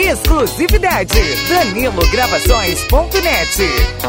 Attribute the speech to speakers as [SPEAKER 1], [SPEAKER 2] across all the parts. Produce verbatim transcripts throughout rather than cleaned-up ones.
[SPEAKER 1] Exclusividade Danilo Gravações ponto net.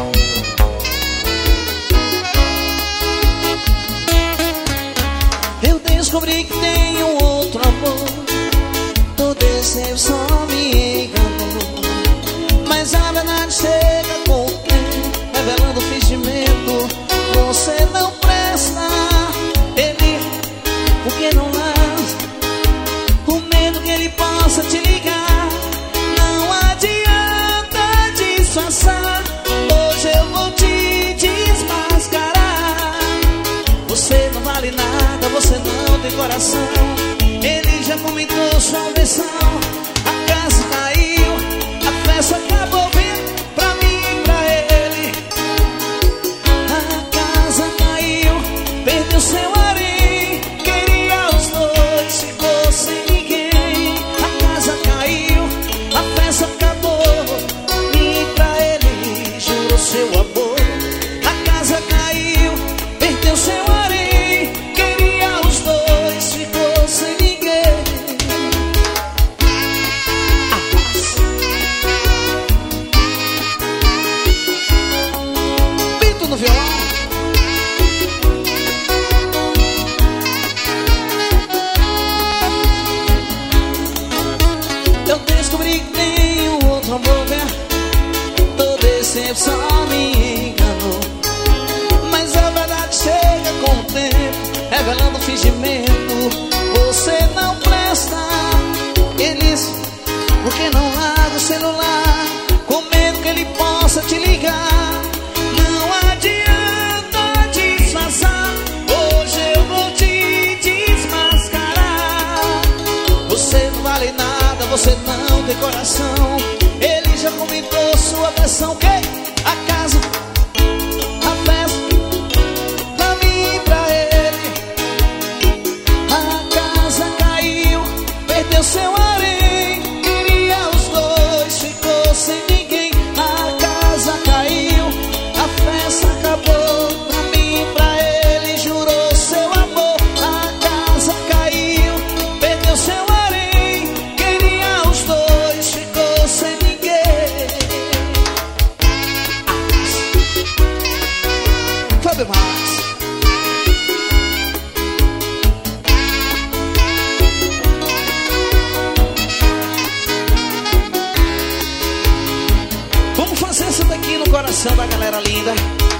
[SPEAKER 2] Eu descobri que tenho outro amor. Toda decepção me enganou, mas a verdade chega com o tempo, revelando o fingimento. Você não presta, ele, por que não lança? O medo que ele possa te ligar, não adianta disfarçar. Hoje eu vou te desmascarar. Você não vale nada, você não tem coração. Ele já comentou sua versão. A casa caiu, a festa acabou. Vem pra mim e pra ele. A casa caiu, perdeu seu arim. Queria os dois, ficou sem ninguém. A casa caiu, a festa acabou. E pra ele jurou seu amor. A casa caiu, perdeu seu arim. Queria os dois, ficou sem ninguém. Pinto no violão. Eu descobri que tenho outro amor, né? Toda decepção me enganou, mas a verdade chega com o tempo, revelando o fingimento. Você não presta, eles, por que não larga o celular? Com medo que ele possa te ligar. Não adianta disfarçar. Hoje eu vou te desmascarar. Você não vale nada, você não tem coração. Ele já comentou sua versão. Que a casa, a festa, pra mim e pra ele. A casa caiu, perdeu seu arim. Queria os dois, ficou sem ninguém. A casa caiu, a festa acabou. Pra mim e pra ele jurou seu amor. A casa caiu, perdeu seu arim. Queria os dois, ficou sem ninguém. Foi demais. Vamos fazer essa daqui no coração da galera linda.